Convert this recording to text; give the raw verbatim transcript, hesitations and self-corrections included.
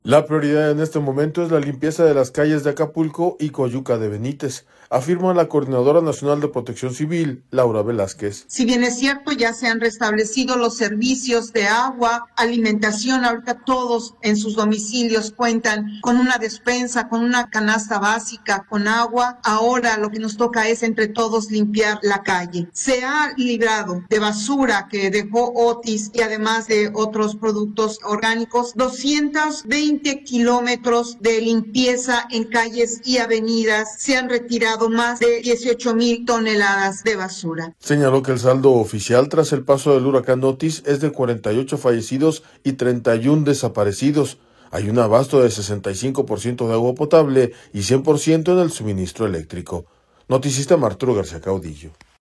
La prioridad en este momento es la limpieza de las calles de Acapulco y Coyuca de Benítez, afirma la Coordinadora Nacional de Protección Civil, Laura Velázquez. Si bien es cierto, ya se han restablecido los servicios de agua, alimentación, ahorita todos en sus domicilios cuentan con una despensa, con una canasta básica, con agua. Ahora lo que nos toca es entre todos limpiar la calle. Se ha librado de basura que dejó Otis y además de otros productos orgánicos, doscientos veinte kilómetros de limpieza en calles y avenidas. Se han retirado más de dieciocho mil toneladas de basura. Señaló que el saldo oficial tras el paso del huracán Otis es de cuarenta y ocho fallecidos y treinta y uno desaparecidos. Hay un abasto de sesenta y cinco por ciento de agua potable y cien por ciento en el suministro eléctrico. Noticista Arturo García Caudillo.